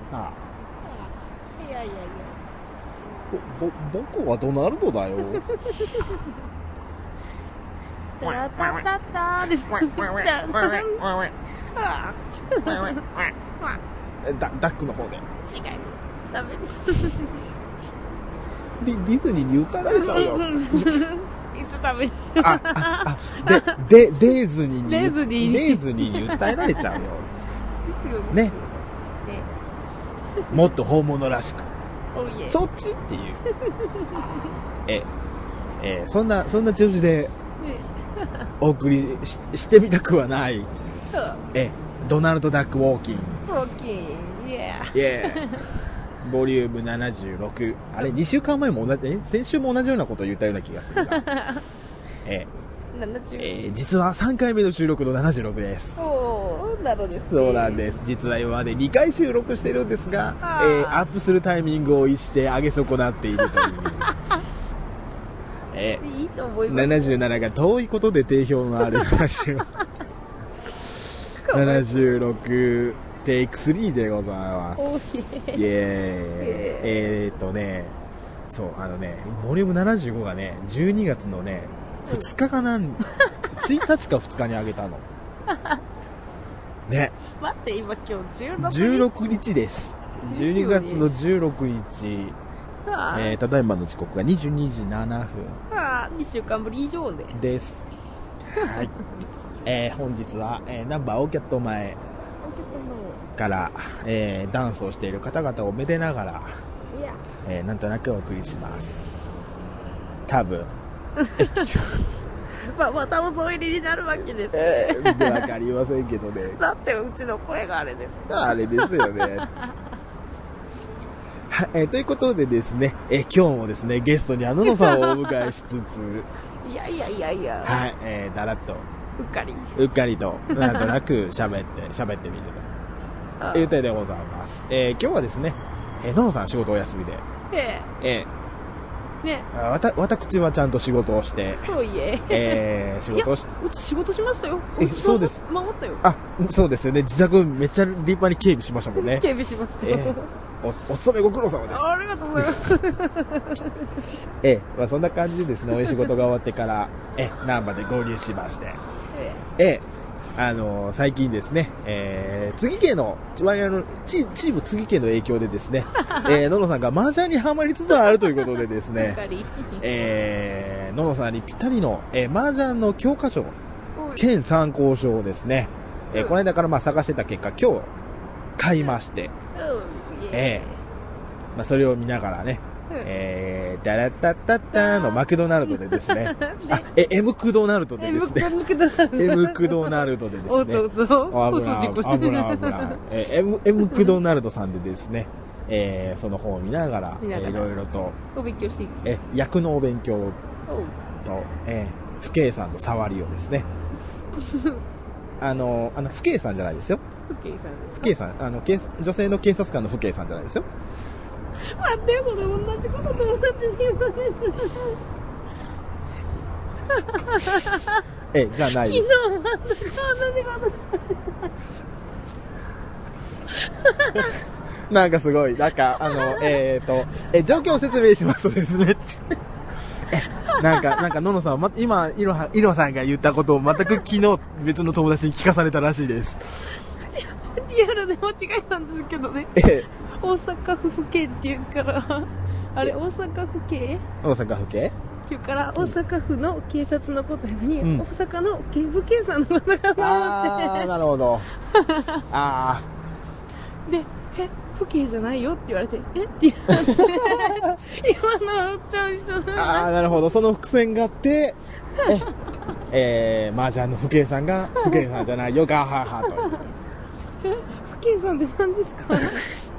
あいやいやいや僕はドナルドだよ。 タラタタタです。タラタタダックの方で。 違いダメディズニーに訴えられちゃうよ。 いつダメデーズニーにデーズニーに訴えられちゃうよ。 ですよね。 ねもっと本物らしく。 おいえそっちっていう。そんな調子でお送り してみたくはない。ドナルドダックウォーキング。 ウォーキングイエーボリューム76。あれ2週間前も同じ、先週も同じようなことを言ったような気がするが。実は3回目の収録の76です。 そうなのですね。 そうなんです。実は今まで2回収録してるんですが、アップするタイミングを逸して上げ損なっているという。 いいと思います。 77が遠いことで定評のある話を。76テイク3でございます。イエーイ。そう、ボリューム75がね、12月のね、2日か1日か2日にあげたの。ね。 待って、今今日 16日です。12月の16日。ただいまの時刻が22時7分。 2週間ぶり以上で。 です。はい。本日は、ナンバーオーキャット前から、ダンスをしている方々をめでながら、なんとなくお送りします。多分。 またお添い入りになるわけですね。 わかりませんけどね。 だってうちの声があれです。 あれですよね。はい、ということでですね、今日もですね、ゲストにののさんをお迎えしつつ、 いや。 はい、だらっと、 うっかりと、なんとなく喋ってみると。いう点でございます。今日はですね、ののさん仕事お休みで、ね、私はちゃんと仕事をして、 そういえ、 仕事をし、 うち仕事しましたよ。 そうです。 守ったよ。 そうですよね。自宅めっちゃ立派に警備しましたもんね。 警備しましたよ。 お勤めご苦労様です。 ありがとうございます。 そんな感じでですね、お仕事が終わってから、難波で合流しまして、最近ですね、次家の、チーム次家の影響でですね、ののさんが麻雀にハマりつつあるということでですね、ののさんにぴったりの、麻雀の教科書、兼参考書をですね、この間から探してた結果、今日買いまして、それを見ながらね、ダラッタッタッターのマクドナルドでですね、M クドナルドでですね、M クドナルドでですね、危ない。M クドナルドさんでですね、その本を見ながら、いろいろと、 お勉強していいです役のお勉強と、父兄さんの触りをですね、父兄さんじゃないですよ。父兄さん、女性の警察官の父兄さんじゃないですよ。 待ってよ、それ同じこと友達に言われる。 じゃあない。 昨日全く同じことなんかすごい、状況を説明しますとですね。なんか、ののさんは、今、いろさんが言ったことを全く昨日別の友達に聞かされたらしいです。 リアルで間違えたんですけどね。大阪府府警っていうから、あれ、大阪府警っていうから、大阪府の警察のことやのに、大阪の警部警さんのことかと思って。 なるほど。 で、府警じゃないよって言われて、って言われて、今のうっちゃん一緒だ。 なるほど。その伏線があって、麻雀の府警さんが、府警さんじゃないよ、ガーハーハーと。 府警さんって何ですか？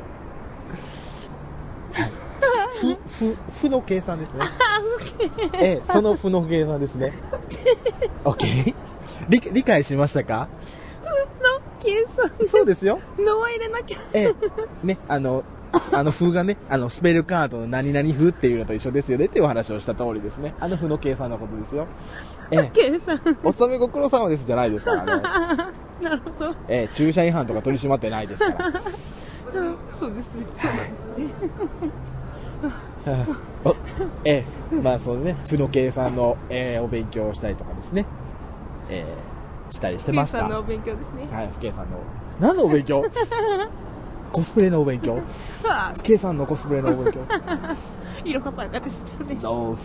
負の計算ですね。その負の計算ですね。OK。理解しましたか？ 負の計算。 そうですよ。 のは入れなきゃ。 ね、負がね、スペルカードの何々負っていうのと一緒ですよねっていうお話をした通りですね。負の計算のことですよ。 計算。 お勤めご苦労様ですじゃないですからね。 なるほど。 駐車違反とか取り締まってないですから。 そうですね。 まあそうね、負の計算の、お勉強をしたりとかですね、したりしてました。 不計算のお勉強ですね。 はい、不計算の。何のお勉強？コスプレのお勉強。不計算のコスプレのお勉強。 いろはさんがですよね。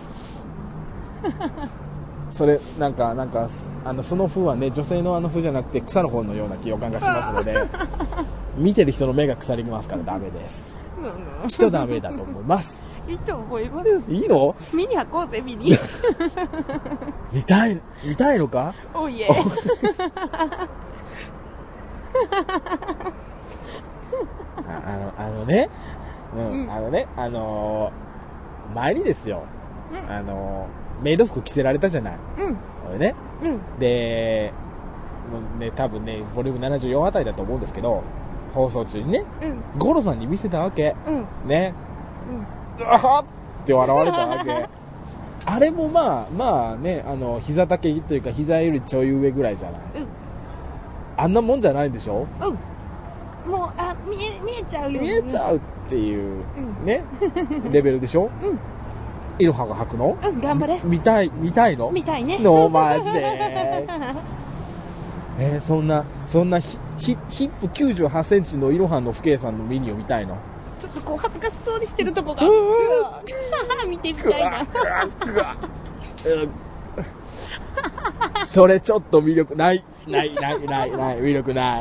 それなんかその風はね、女性の風じゃなくて草の方のような予感がしますので見てる人の目が腐りますからダメです。きっとダメだと思います。 いいと思います。 いいの？ 見に行こうぜ、見に。 見たいのか？ おいえ。 前にですよ、メイド服着せられたじゃない。俺ね。で、ね、多分ね、ボリューム74あたりだと思うんですけど、放送中にね、ゴロさんに見せたわけ。ね。うわはって笑われたわけ。あれもまあね、膝丈というか膝よりちょい上ぐらいじゃない。あんなもんじゃないでしょ？ もう、見えちゃうよ。 見えちゃうっていう、ね、レベルでしょ？イロハが履くの？ 頑張れ。 見たいの？ 見たいね。 マジで。そんなヒップ98センチのイロハの不計算のミニを見たいの？ ちょっとこう恥ずかしそうにしてるとこが。見てみたいな。 それちょっと魅力ない。魅力ない。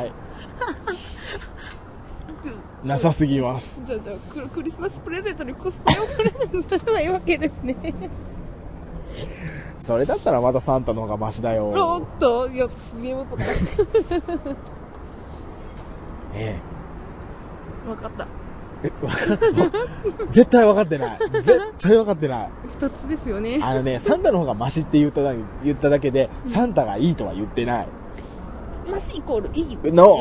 なさすぎます。 じゃあクリスマスプレゼントにコスプレをプレゼントされないわけですね。 それだったらまたサンタの方がマシだよ。 おっと、いや、すげえ音が。わかった。 絶対分かってない。 二つですよね。 サンタの方がマシって言っただけで、サンタがいいとは言ってない。 マシイコールいい。 No.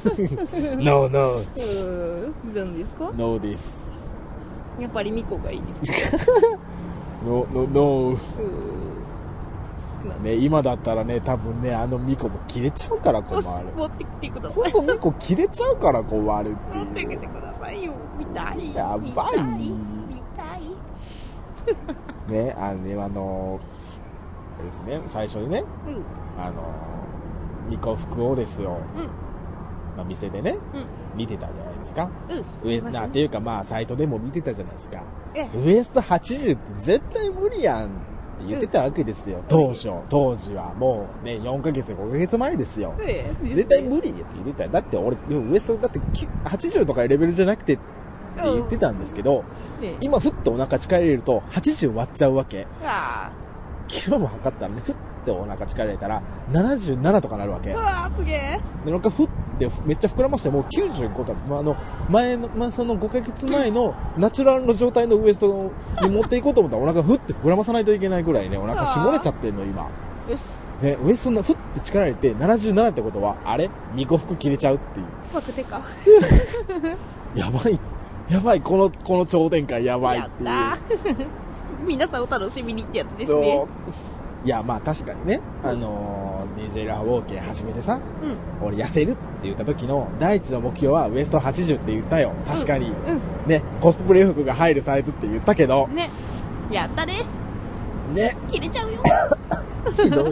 何ですか？ No です。 やっぱりミコがいいですか？ No. ね、今だったらね、多分ね、ミコも切れちゃうから困る。 持ってきてください。 ほんとミコ切れちゃうから困るっていう。 持ってきてくださいよ。見たい。 やばい。ね、ですね、最初にね、ミコ服をですよ、店でね、見てたじゃないですか。っていうかサイトでも見てたじゃないですか。ウエスト80って絶対無理やんって言ってたわけですよ、当時は。もうね、4ヶ月5ヶ月前ですよ。絶対無理って言ってた。だって俺、ウエストだって80とかレベルじゃなくてって言ってたんですけど、今ふっとお腹力入れると80割っちゃうわけ。キロも測ったらね、ふってお腹力入れたら77とかなるわけ。 うわー、すげえ。 で、なんかふってめっちゃ膨らましてもう95とか、前の、その5ヶ月前のナチュラルの状態のウエストに持っていこうと思ったらお腹ふって膨らまさないといけないぐらいね、お腹絞れちゃってんの今。 よし。 ね、ウエストのふって力入れて77ってことは、あれ2個服切れちゃうっていう。 待ってか。 やばい、この超展開やばいっていう。 やったー。皆さんお楽しみにってやつですね。 いや、確かにね、DJ ラフウォーケー始めてさ、俺痩せるって言った時の第一の目標はウエスト80って言ったよ。確かに。ね、コスプレ服が入るサイズって言ったけど。 ね。やったね。 ね。 切れちゃうよ。 ひどい。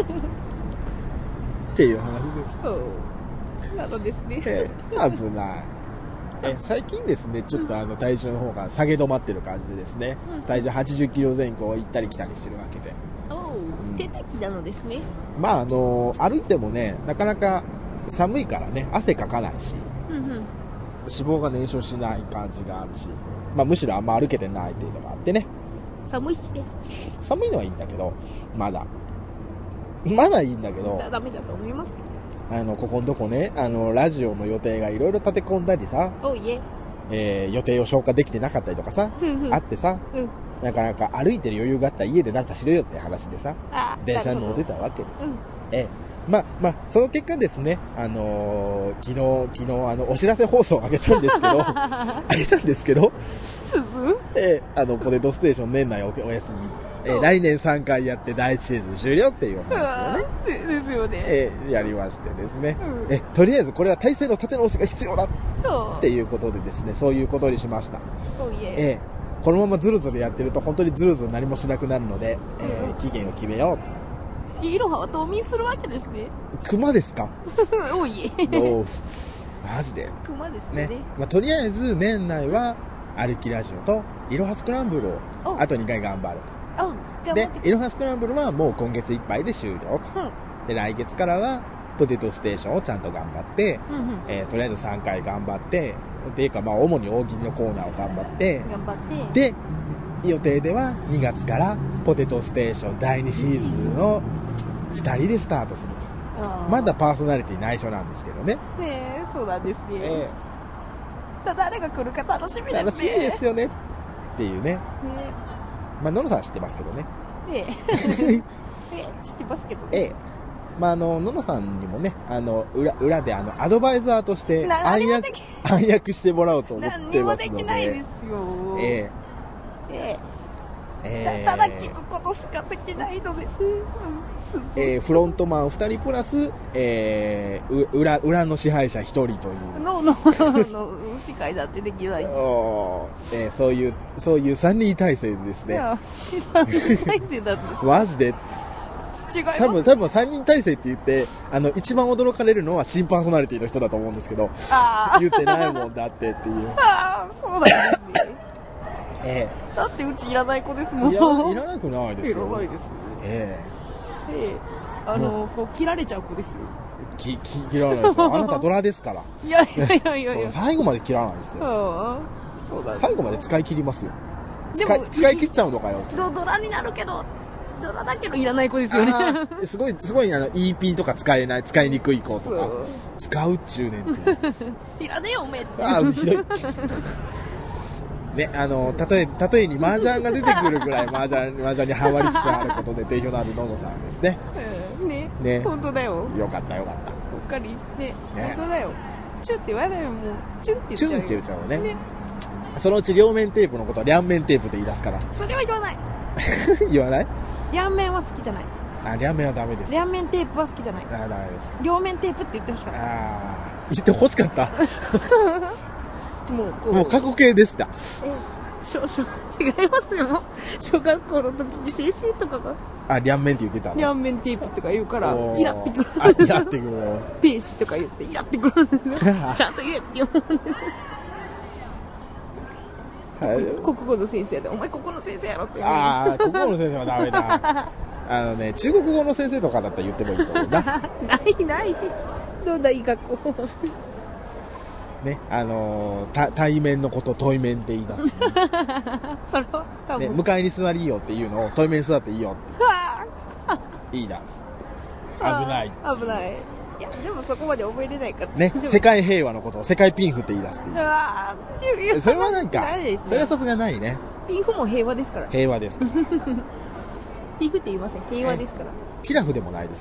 っていう話です。 なのですね。 危ない。最近ですね、ちょっと体重の方が下げ止まってる感じでですね、体重80キロ前後を行ったり来たりしてるわけで。 手炊きなのですね。 歩いてもね、なかなか寒いからね、汗かかないし、脂肪が燃焼しない感じがあるし、むしろあんま歩けてないっていうのがあってね。 寒いしね。 寒いのはいいんだけど、まだいいんだけど、 ダメだと思います。 ここのとこね、ラジオの予定がいろいろ立て込んだりさ、予定を消化できてなかったりとかさ、あってさ、なかなか歩いてる余裕があったら家でなんかしろよって話でさ、電車に乗ってたわけです。その結果ですね、昨日お知らせ放送を上げたんですけど、ポテトステーション年内お休み、来年3回やって第1シーズン終了っていう話をね、 ですよね。 やりましてですね、とりあえずこれは体制の立て直しが必要だってっていうことでですね、そういうことにしました。このままずるずるやってると本当にずるずる何もしなくなるので、期限を決めようと。いろはは冬眠するわけですね。 熊ですか？ おいおマジで熊ですね。 とりあえず年内は歩きラジオといろはスクランブルをあと2回頑張ると。でいろはスクランブルはもう今月いっぱいで終了と、で来月からはポテトステーションをちゃんと頑張って、とりあえず3回頑張ってっていうか主に大喜利のコーナーを頑張ってで予定では2月からポテトステーション第2シーズンを2人でスタートすると。まだパーソナリティ内緒なんですけどね。 そうなんですね。誰が来るか楽しみですね。 楽しみですよねっていうね。ののさんは知ってますけどね。 知ってますけどね。 ののさんにもね、裏でアドバイザーとして暗躍してもらおうと思ってますので。 何もできないですよ。ただ聞くことしかできないのです。 フロントマン2人プラス、裏の支配者1人というの司会だってできない。 そういう3人体制ですね。 3人体制なんです。 マジで違います。 多分3人体制って言って一番驚かれるのは新パーソナリティの人だと思うんですけど、言ってないもんだってっていう。 そうなんですね。だってうちいらない子ですもん。 いらなくないですよ。 いらないです。こう切られちゃう子ですよ。 切らないですよ。あなたドラですから。 いや最後まで切らないですよ。最後まで使い切りますよ。使い切っちゃうのかよ。 ドラになるけど、ドラだけどいらない子ですよね。 すごいEP とか使いにくい子とか使うっちゅうねんって。 いらねえよおめえって。 ひどい。ね、例えに麻雀が出てくるぐらい麻雀にハマりつつあることで定評のあるののさんですね。 ね、本当だよ。 よかった。 おっかりね、本当だよ。チュって言わないよ、もうチュって言っちゃうね。そのうち両面テープのことは両面テープで言い出すから。それは言わない。言わない？両面は好きじゃない。両面はダメです。両面テープは好きじゃない。ダメですか。両面テープって言ってほしかった。言ってほしかった。もう過去形でした。違いますよ。小学校の時に先生とかが両面って言ってたの。両面テープとか言うからイラってくる。イラってくる。ページとか言ってイラってくるんですよ。ちゃんと言えって言うんです。国語の先生でお前ここの先生やろって言う。国語の先生はダメだ。中国語の先生とかだったら言ってもいいと思うな。ないどうだいい学校ね、対面のこと対面って言い出す、ね、それは、ね、向かいに座りいいよっていうのを対面座っていいよって言い出す。危ない。いやでもそこまで覚えれないからね。世界平和のことを世界ピンフって言い出すっていう。それはなんか、それはさすがないね。ピンフも平和ですから。平和ですから。ピンフって言いません。平和ですから。ピラフでもないです。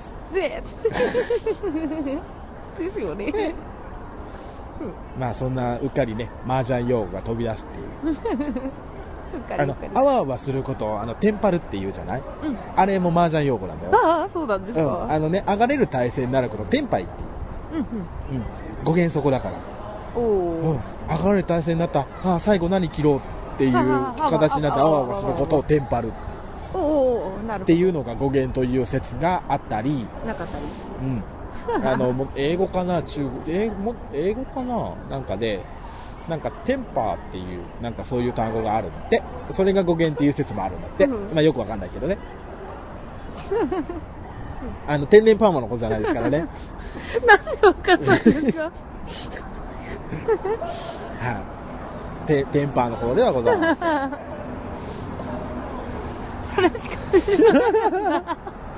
ですよね。そんなうっかりね麻雀用語が飛び出すっていうあわあわすることをテンパるっていうじゃない、あれも麻雀用語なんだよ。そうなんですか。上がれる体勢になることをテンパイっていう、語源そこだから。上がれる体勢になった、最後何切ろうっていう形になってあわあわすることをテンパるっていうのが語源という説があったりなかったり。英語かな英語かななんかでテンパーっていうそういう単語があるんで、それが語源っていう説もあるんだって、よくわかんないけどね。天然パーマのことじゃないですからね。なんでわかんないですか。テンパーのことではございません。それしか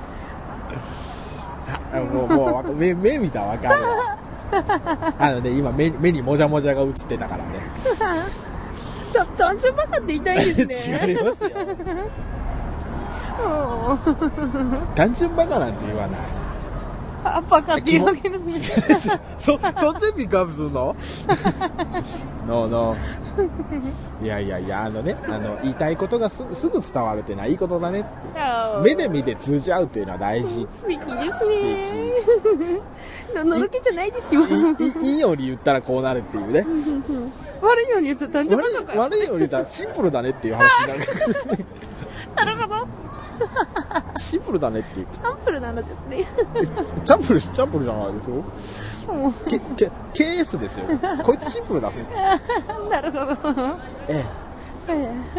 もう目見たらわかるわ。今目にもじゃもじゃが映ってたからね。単純バカって言いたいですね。違いますよ。単純バカなんて言わない。 バカっていうわけですね。 そっちピックアップするのノーノー。いや、言いたいことがすぐ伝わるっていうのはいいことだねって。目で見て通じ合うっていうのは大事。 素敵ですね。のろけじゃないですよ。 いいように言ったらこうなるっていうね。 悪いように言ったら単純バカか。 悪いように言ったらシンプルだねっていう話になる。 なるほど。 シンプルだねっていう。 チャンプルなんですね。 チャンプルじゃないですよ。KS ですよ。こいつシンプルだぜ。 なるほど。 そう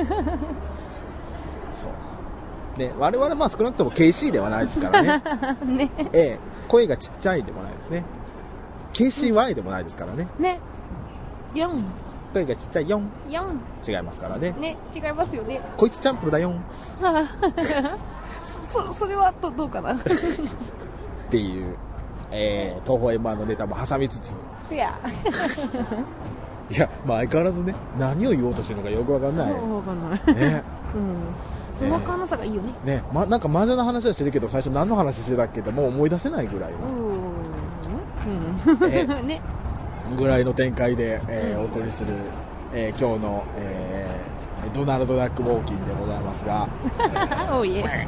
ね、我々少なくとも KC ではないですからね。ね。声がちっちゃいでもないですね。KCY でもないですからね。ね。 4。 声がちっちゃい4。 4。 違いますからね。 ね、違いますよね。 こいつチャンプルだ4。 それはどうかな。 っていう、東宝 M1 のネタも挟みつつ。いや、相変わらずね、何を言おうとしてるのかよくわかんない。 わかんない。ね。その可能性がいいよね。 なんか麻雀の話はしてるけど、最初何の話してたっけってもう思い出せないぐらいの。ね。ぐらいの展開で、お送りする、今日の、ドナルド・ダック・ウォーキンでございますが。 おいえ。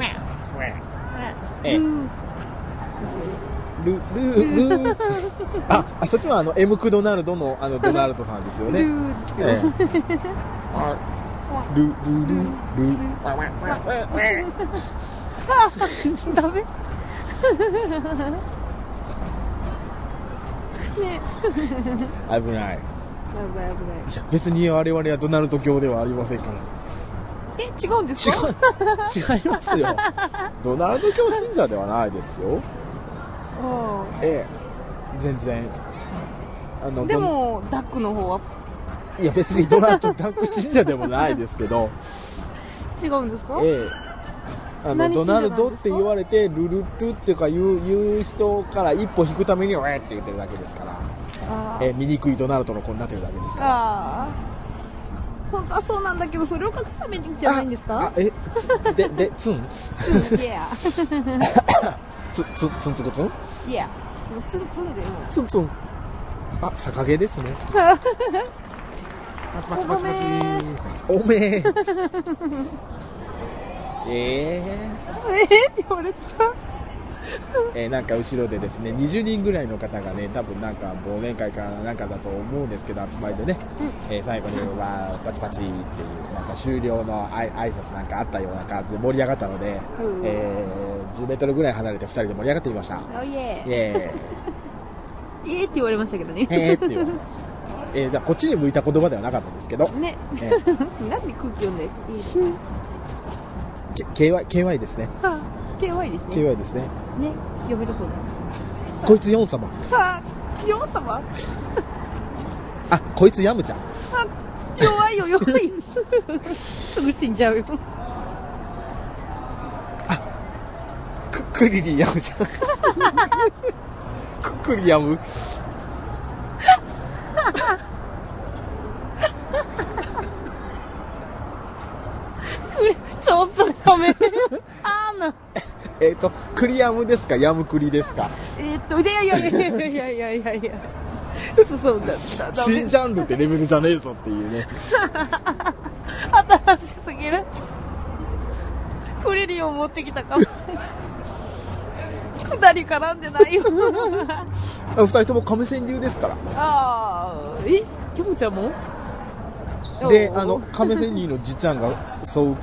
そっちはM クドナルドのドナルドさんですよね。 ダメ。ね。 危ない。別に我々はドナルド教ではありませんから。 違うんですか？ 違いますよ。ドナルド教信者ではないですよ。全然。 でもダックの方はいや別にドナルドダック信者でもないですけど。 違うんですか？ ドナルドって言われてルルトゥっていうか言う人から一歩引くためにって言ってるだけですから。醜いドナルドの子になってるだけですから。 本当はそうなんだけど、それを隠すためにじゃないんですか？ ツンツンツクツン？ いや、もうツンツンでもツンツン。逆毛ですね。おめえ。 って言われた。 なんか後ろでですね、20人ぐらいの方がね、多分なんか忘年会かなんかだと思うんですけど、集まりでね、最後にはパチパチっていうなんか終了の挨拶なんかあったような感じで盛り上がったので、10メートルぐらい離れて2人で盛り上がってみました。 って言われましたけどね。 って言われました。こっちに向いた言葉ではなかったんですけど。ね。 なんで空気読んで KY ですね。 KY ですね。 KY ですね。 ね、読めるそうだ。こいつヨン様。 ヨン様？ こいつヤムちゃん。 弱いよ。すぐ死んじゃうよ。 クリリンヤムちゃん。クリヤム。 ちょっとダメ。 クリヤムですかヤムクリですか？ いや。そうだった。 新ジャンルってレベルじゃねえぞっていうね。 新しすぎる。クリリンを持ってきたかも。下り絡んでないよ。 2人とも亀川流ですから。 キムちゃんも？ で、亀川流のじちゃんがそう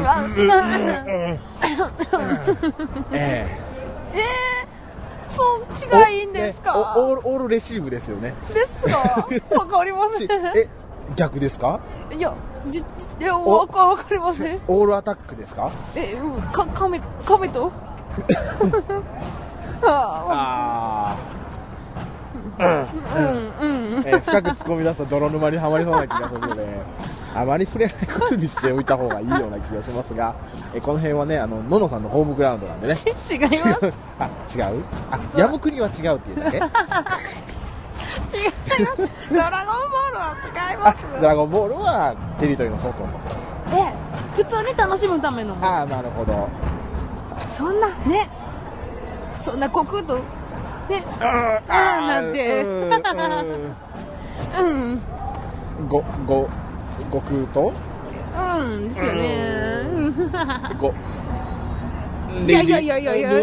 そう違いんですか？ オールレシーブですよね。 ですか？わかりません。 逆ですか？ いやわかりません。 オールアタックですか？ 亀と深く突っ込み出すと泥沼にはまりそうな気がするので、あまり触れないことにしておいた方がいいような気がしますが、この辺はね、ののさんのホームグラウンドなんでね。 違います。 違う？ヤムクリは違うっていうだけ？違います。 ドラゴンボールは違います。 ドラゴンボールはテリトリーの外と。 普通に楽しむための。 なるほど。 そんなね。 そんなコクとねなんてうん悟空とですよねいやリ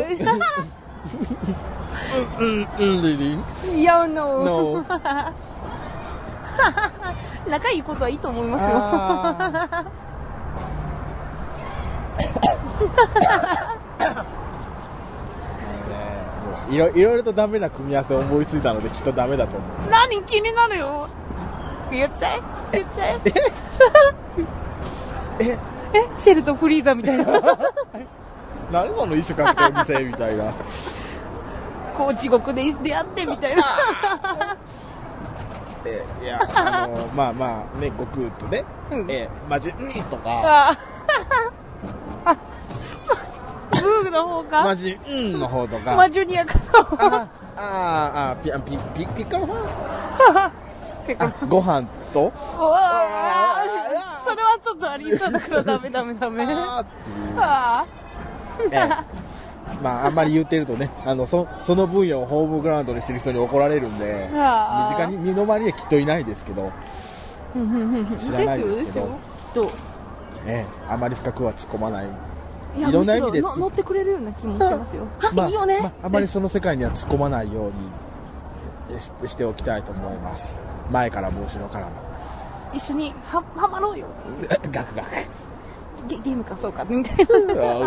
リンいやno 仲いいことはいいと思いますよいろいろとダメな組み合わせを思いついたのできっとダメだと思う。 何気になるよ。言っちゃえセルとフリーザみたいな何その一種格闘技性みたいなこう地獄で出会ってみたいないやまあね悟空とね、マジとかブーの方かマジの方とかマジュニアかピッカロさんご飯とそれはちょっとありそうだからダメまああんまり言ってるとねその分野をホームグラウンドにしてる人に怒られるんで身近に身の回りにはきっといないですけど知らないですけどあまり深くは突っ込まない。いろんな意味で乗ってくれるような気もしますよ。いいよね。 あまりその世界には突っ込まないようにしておきたいと思います。前からも後ろからも一緒にはまろうよガクゲームかそうかみたいな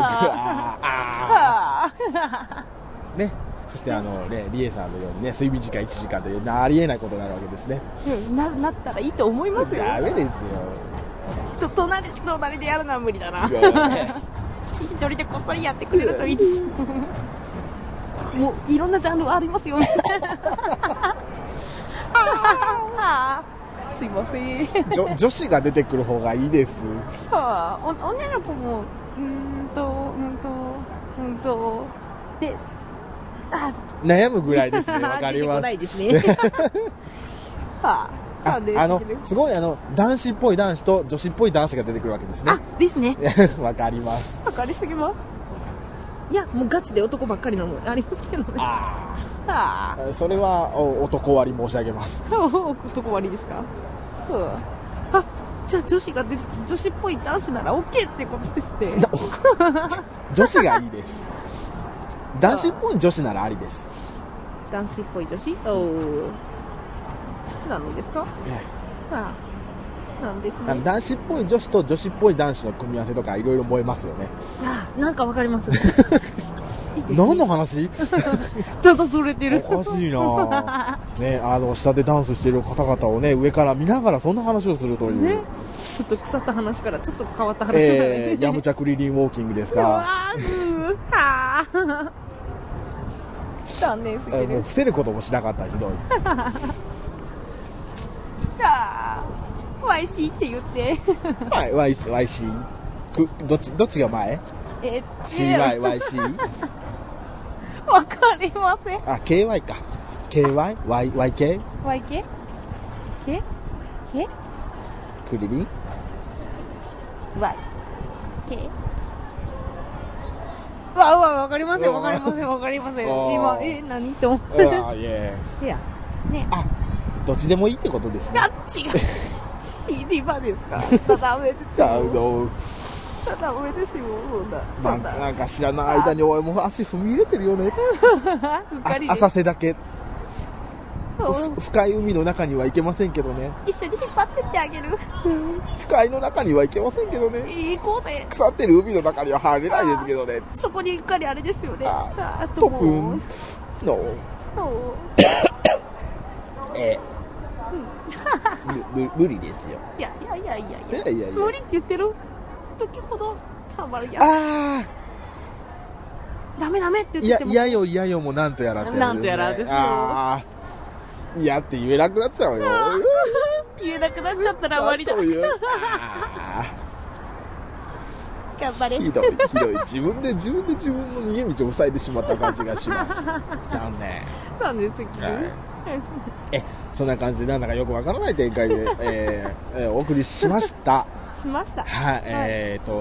ね。そしてリエさんのようにね睡眠時間1時間というありえないことになるわけですね。 なったらいいと思いますよ。 ダメですよ。 隣でやるのは無理だな一人でこっそりやってくれるといいですもういろんなジャンルありますよねすいません女子が出てくる方がいいです。 女の子もで悩むぐらいですね。わかります。 出てこないですねすごい男子っぽい男子と女子っぽい男子が出てくるわけですね。 ですねわかります。 わかりすぎます。いやもうガチで男ばっかりのもありますけどね。それは男割り申し上げます男割りですか。じゃあ女子っぽい男子なら OK ってことですね女子がいいです男子っぽい女子ならありです。 男子っぽい女子何ですか。なんですね。 男子っぽい女子と女子っぽい男子の組み合わせとかいろいろ燃えますよね。 なんかわかります何の話ただそれてる。 おかしいなね。下でダンスしている方々をね上から見ながらそんな話をするという、 ね、ちょっと腐った話からちょっと変わった話ヤムチャクリリンウォーキングですか。 残念すぎる。 もう伏せることもしなかった。ひどい YC って言って YC どっちが前CYYC わかりません。 KY か KYYK YK K クリリン Y K わかりません今何と思っていやねどっちでもいいってことですね。 違うリバですか。ダメですよ。ダメですよ。 なんか知らない間にお前も足踏み入れてるよね浅瀬だけ深い海の中には行けませんけどね。 一緒に引っ張ってってあげる深いの中には行けませんけどね。 行こうぜ。 腐ってる海の中には入れないですけどね。 そこにうっかりあれですよね。 トプンの無理ですよ。 いや無理って言ってる時ほどたまるやん。ダメって言っても嫌よもなんとやらってなんとやらですよ。 嫌って言えなくなっちゃうよ言えなくなっちゃったら終わりだ。頑張れ。 ひどい自分で自分の逃げ道を塞いでしまった感じがします残念すぎる。 そんな感じでなんだかよくわからない展開で、お送りしましたしました。 はい、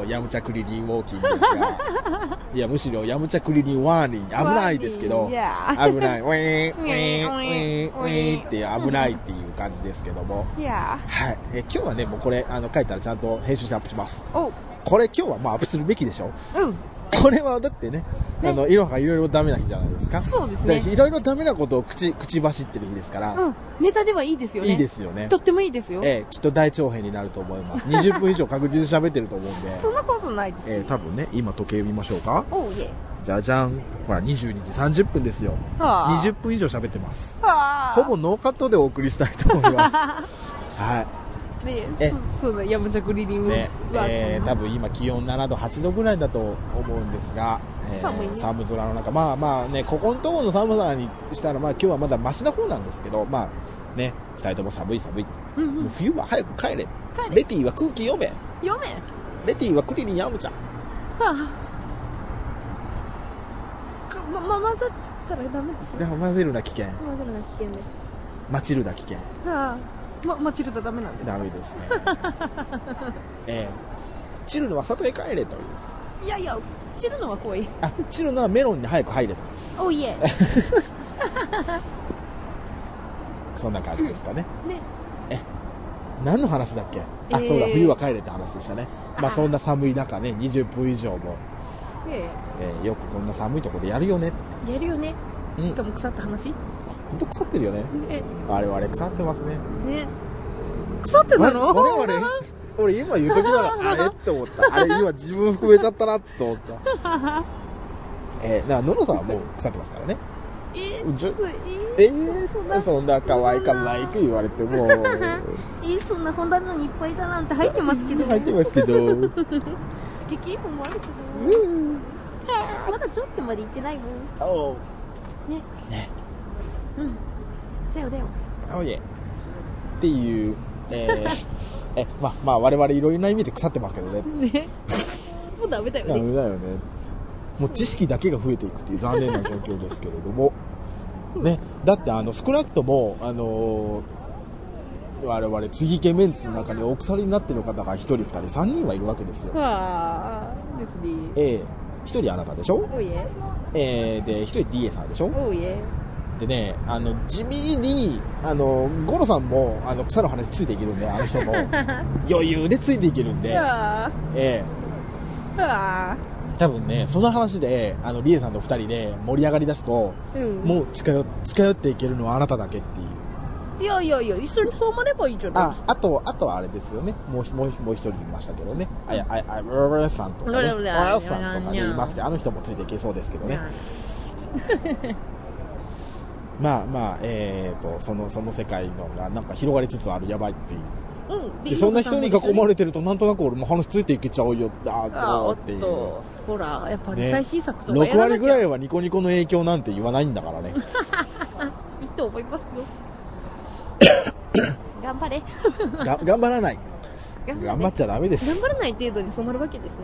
やむちゃくりりんウォーキングですがいやむしろやむちゃくりりんワーリン危ないですけど、危ないウィーンウィーンウィーンウィーンって危ないっていう感じですけども、はい、今日はねもうこれ書いたらちゃんと編集してアップします。これ今日はもうアップするべきでしょ。これはだってね、いろはいろいろダメな日じゃないですか。 そうですね。 いろいろダメなことを口走ってる日ですから、 ネタではいいですよね。 いいですよね。 とってもいいですよ。 きっと大長編になると思います。20分以上確実に喋ってると思うんで。 そんなことないです。 多分ね、今時計見ましょうか。じゃじゃん。ほら、22時30分ですよ。20分以上喋ってます。ほぼノーカットでお送りしたいと思います。はい。 そうだ、やむちゃくりりんは多分今気温7度8度ぐらいだと思うんですが、寒空の中、まあね、ここのところの寒さにしたら、まあ今日はまだマシな方なんですけど、まあね、2人とも寒い、もう冬は早く帰れ。レティは空気読め。レティはクリリンやむちゃん。 混ざったらダメですよ。 混ぜるな危険。マチルダ危険。 マチルダダメなんで。 ダメですね。チルノは里へ帰れという。 いやいや、チルノは来い。 チルノはメロンに早く入れと。そんな感じでしたね。何の話だっけ。そうだ、冬は帰れって話でしたね。まあそんな寒い中ね、20分以上も、よくこんな寒いところでやるよね。しかも腐った話。本当腐ってるよね。我々腐ってますね。 腐ってたの？ 俺今言うときならあれって思った。あれ今自分含めちゃったなって思った。ののさんはもう腐ってますからね。そんな可愛く言われてもそんな本棚にいっぱいだなんて入ってますけど。 入ってますけど。 激イポもあるけど。まだちょっとまで行ってないもん。ね。だよ。 っていう、まあ我々いろいろな意味で腐ってますけどね。 もうダメだよね。 ダメだよね。もう知識だけが増えていくっていう残念な状況ですけれども。ね、だって少なくとも我々継ぎ家メンツの中にお腐りになっている方が1人2人3人はいるわけですよ。 ですね。 1人あなたでしょ。で1人リエさんでしょ。でね、地味にゴロさんも草の話ついていけるんで、あの人も余裕でついていけるんで、多分ね、その話でリエさんと2人で盛り上がり出すと、もう近寄っていけるのはあなただけっていう。 いや一緒にそうまればいいじゃないですか。 あとはあれですよね、もう一人いましたけどね、さんとかね、さんとかねいますけど、あの人もついていけそうですけどね。まあその世界のがなんか広がりつつある、やばいっていう。でそんな人に囲まれてるとなんとなく俺も話ついていけちゃうよっていう。 ほらやっぱり最新作とかやらなきゃ。 6割ぐらいはニコニコの影響なんて言わないんだからね。 いいと思いますよ。頑張れ。 頑張らない。頑張っちゃダメです。 頑張らない程度に染まるわけです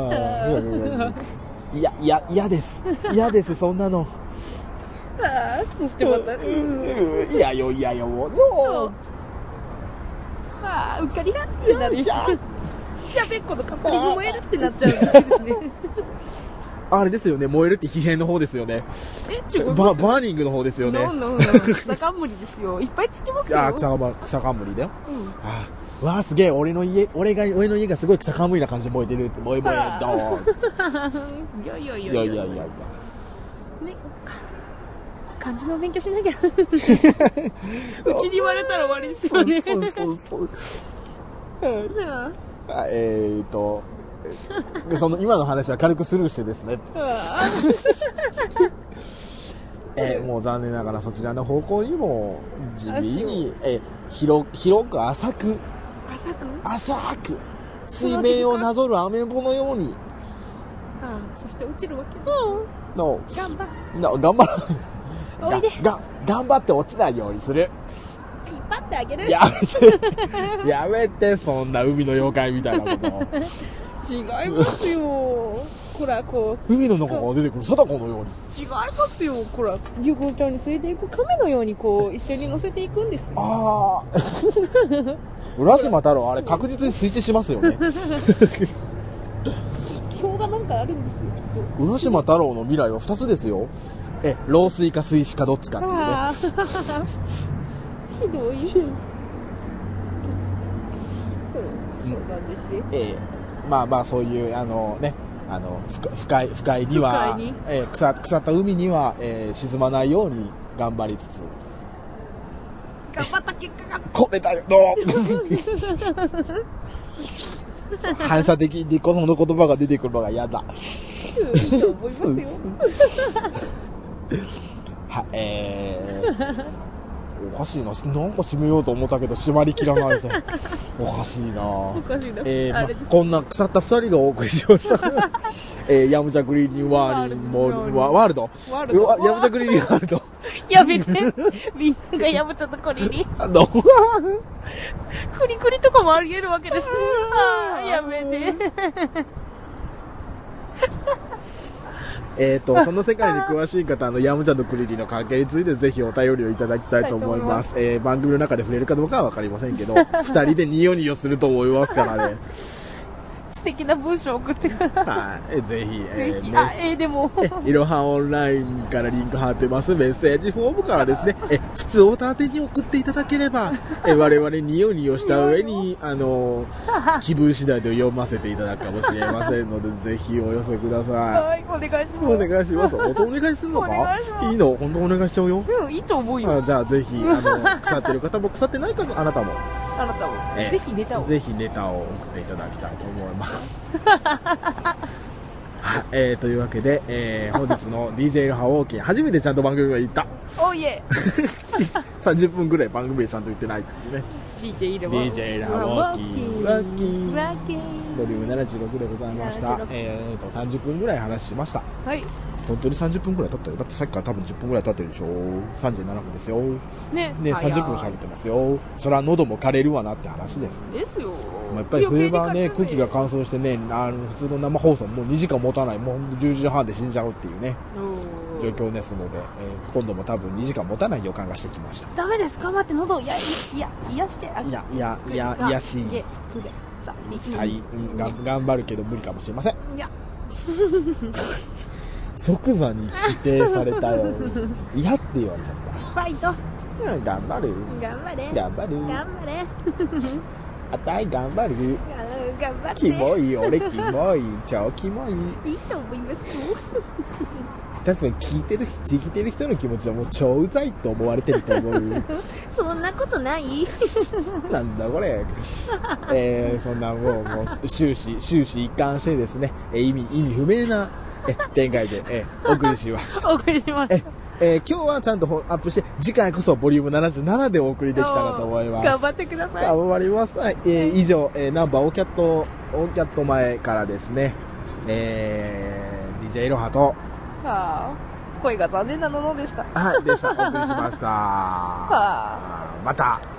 ね。嫌です。嫌です、そんなの。 そしてまた。 いやよ。 うっかりなってなる。じゃべっこのカップリング燃えるってなっちゃうんですね。 あれですよね、燃えるって疲弊の方ですよね。バーニングの方ですよね。 草冠ですよ。いっぱいつきますよ。 草冠だよ。わあすげえ、俺の家がすごい草冠な感じで燃えてるって、燃えドーン。 いや。ね、漢字の勉強しなきゃ。うちに言われたら終わりですよね。そう。 その今の話は軽くスルーしてですね。もう残念ながらそちらの方向にも地味に広く浅く水面をなぞるアメンボのように、 そして落ちるわけ。 頑張ら頑張って落ちないようにする。 引っ張ってあげる。 やめてそんな海の妖怪みたいなこと。 違いますよ。ほらこう海の中から出てくる貞子のように。 違いますよ。ほらリュウゴンちゃんに連れていく亀のようにこう一緒に乗せていくんですよ。 浦島太郎、あれ確実に推薦しますよね。 表がなんかあるんですよ。 浦島太郎の未来は2つですよ。漏水か水死かどっちかっていうね。 ひどい。そうなんですね。 まあそういう深いには腐った海には、沈まないように頑張りつつ。 頑張った結果がこれだよ。反射的にこの言葉が出てくるのが嫌だ。 いいと思いますよ。 おかしいな、なんか締めようと思ったけど締まりきらないぜ。おかしいな。 おかしいな。 こんな腐った2人がお送りしました。ヤムチャグリーンワールド。ヤムチャグリーンワールド。 やめて。みんながヤムチャとコリに。クリクリとかもあり得るわけです。やめて。 その世界に詳しい方、ヤムチャとクリリの関係についてぜひお便りをいただきたいと思います。番組の中で触れるかどうかはわかりませんけど、2人でニヨニヨすると思いますからね。 素敵な文章を送ってください。 はい、ぜひ、 でもいろはオンラインからリンク貼ってますメッセージフォームからですね、普通お縦に送っていただければ、我々ニヨニヨした上に気分次第で読ませていただくかもしれませんので、ぜひお寄せください。 はい、お願いします。 お願いします。本当お願いするのか？いいの？本当お願いしちゃうよ。 いいと思うよ。 じゃあぜひ腐ってる方も腐ってない方、あなたもぜひネタを送っていただきたいと思います。というわけで、本日の DJ ロハウォーキン初めてちゃんと番組が言った。 おいえ。 30分ぐらい番組でちゃんと言ってないっていうね。 DJ ロハウォーキンボリューム76でございました。30分ぐらい話しました。 はい。 本当に30分ぐらい経ったよ。だってさっきから多分10分ぐらい経ってるでしょ。37分ですよ。 ね、 30分喋ってますよ。そりゃ喉も枯れるわなって話です。 ですよ。 やっぱり冬場はね、空気が乾燥してね、普通の生放送もう2時間持たない、もう10時半で死んじゃうっていうね、状況ですので、今度も多分2時間持たない予感がしてきました。 ダメです。頑張って喉を癒してあげて。 癒し頑張るけど無理かもしれません。即座に否定されたよ。嫌って言われちゃった。 ファイト。 頑張る。 頑張れ。 あたい頑張る。 頑張って。 キモい、俺キモい、超キモい。 いいと思います。 多分聞いてる人の気持ちはもう超うざいと思われてると思う。 そんなことない。 なんだこれ。そんなもう終始一貫してですね、意味不明な展開でお送りします。 お送りします。 今日はちゃんとアップして、次回こそボリューム77でお送りできたらと思います。 頑張ってください。 頑張ります。以上、ナンバーオーキャット前からですね、DJ いろはと、 声が残念なのでした。 はい、でした。お送りしました。また。